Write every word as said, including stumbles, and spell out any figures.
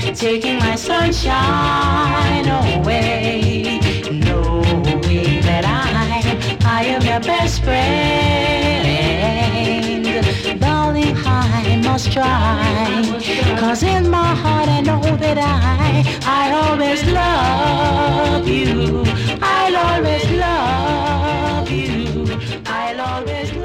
taking my sunshine away, knowing that I, I am your best friend. Darling, I must try, 'cause in my heart I know that I, I always love you. I'll always love you. I'll always love you.